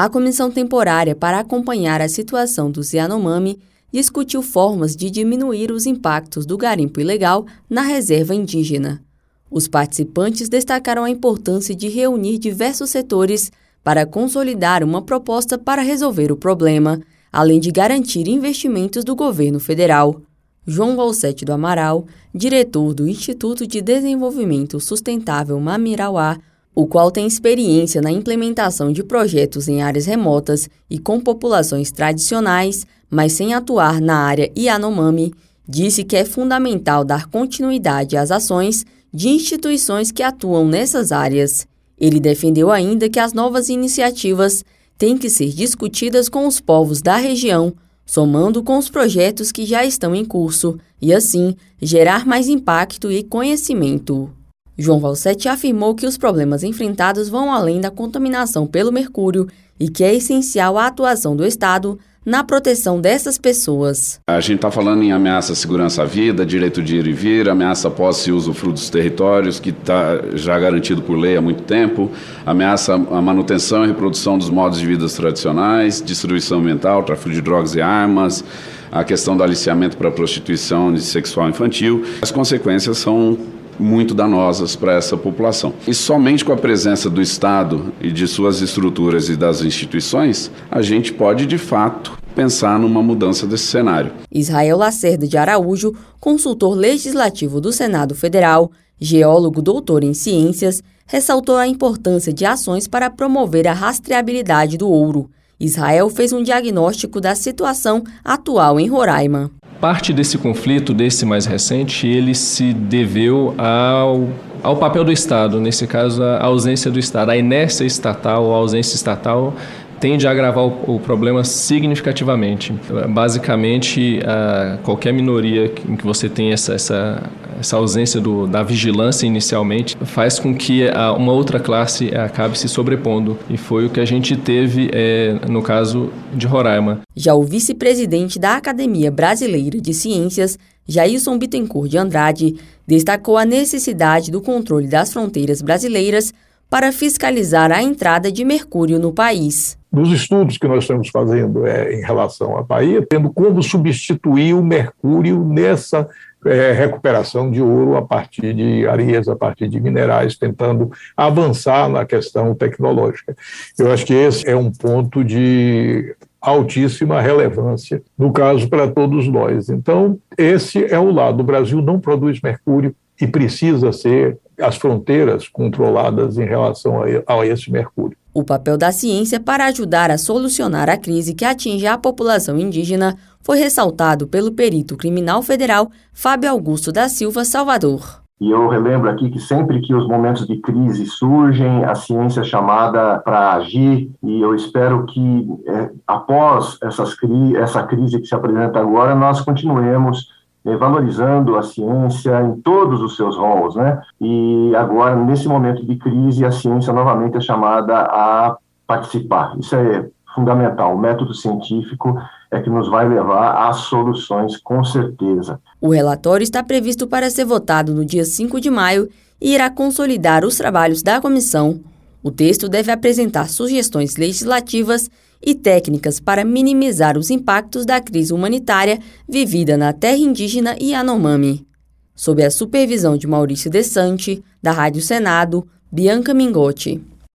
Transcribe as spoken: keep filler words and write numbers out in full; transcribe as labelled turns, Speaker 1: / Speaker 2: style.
Speaker 1: A comissão temporária para acompanhar a situação dos Yanomami discutiu formas de diminuir os impactos do garimpo ilegal na reserva indígena. Os participantes destacaram a importância de reunir diversos setores para consolidar uma proposta para resolver o problema, além de garantir investimentos do governo federal. João Valsete do Amaral, diretor do Instituto de Desenvolvimento Sustentável Mamirauá, o qual tem experiência na implementação de projetos em áreas remotas e com populações tradicionais, mas sem atuar na área Yanomami, disse que é fundamental dar continuidade às ações de instituições que atuam nessas áreas. Ele defendeu ainda que as novas iniciativas têm que ser discutidas com os povos da região, somando com os projetos que já estão em curso, e assim gerar mais impacto e conhecimento. João Valsete afirmou que os problemas enfrentados vão além da contaminação pelo mercúrio e que é essencial a atuação do Estado na proteção dessas pessoas.
Speaker 2: A gente está falando em ameaça à segurança à vida, direito de ir e vir, ameaça à posse e usufruto dos territórios, que está já garantido por lei há muito tempo, ameaça à manutenção e reprodução dos modos de vida tradicionais, destruição ambiental, tráfico de drogas e armas, a questão do aliciamento para a prostituição sexual infantil. As consequências são muito danosas para essa população. E somente com a presença do Estado e de suas estruturas e das instituições, a gente pode, de fato, pensar numa mudança desse cenário.
Speaker 1: Israel Lacerda de Araújo, consultor legislativo do Senado Federal, geólogo doutor em ciências, ressaltou a importância de ações para promover a rastreabilidade do ouro. Israel fez um diagnóstico da situação atual em Roraima.
Speaker 3: Parte desse conflito, desse mais recente, ele se deveu ao, ao papel do Estado, nesse caso a ausência do Estado. A inércia estatal, a ausência estatal tende a agravar o, o problema significativamente. Basicamente, a, qualquer minoria em que você tem essa, essa, essa ausência do, da vigilância inicialmente faz com que a, uma outra classe acabe se sobrepondo. E foi o que a gente teve é, no caso de Roraima.
Speaker 1: Já o vice-presidente da Academia Brasileira de Ciências, Jailson Bittencourt de Andrade, destacou a necessidade do controle das fronteiras brasileiras para fiscalizar a entrada de mercúrio no país.
Speaker 4: Nos estudos que nós estamos fazendo é, em relação à Bahia, tendo como substituir o mercúrio nessa é, recuperação de ouro a partir de areias, a partir de minerais, tentando avançar na questão tecnológica. Eu acho que esse é um ponto de altíssima relevância, no caso, para todos nós. Então, esse é o lado. O Brasil não produz mercúrio e precisa ser as fronteiras controladas em relação a, a esse mercúrio.
Speaker 1: O papel da ciência para ajudar a solucionar a crise que atinge a população indígena foi ressaltado pelo perito criminal federal Fábio Augusto da Silva Salvador.
Speaker 5: E eu relembro aqui que sempre que os momentos de crise surgem, a ciência é chamada para agir, e eu espero que é, após essas cri- essa crise que se apresenta agora, nós continuemos é, valorizando a ciência em todos os seus rolos, né? E agora, nesse momento de crise, a ciência novamente é chamada a participar. Isso é fundamental. O método científico é que nos vai levar às soluções, com certeza.
Speaker 1: O relatório está previsto para ser votado no dia cinco de maio e irá consolidar os trabalhos da comissão. O texto deve apresentar sugestões legislativas e técnicas para minimizar os impactos da crise humanitária vivida na terra indígena Yanomami. Sob a supervisão de Maurício Desante, da Rádio Senado, Bianca Mingotti.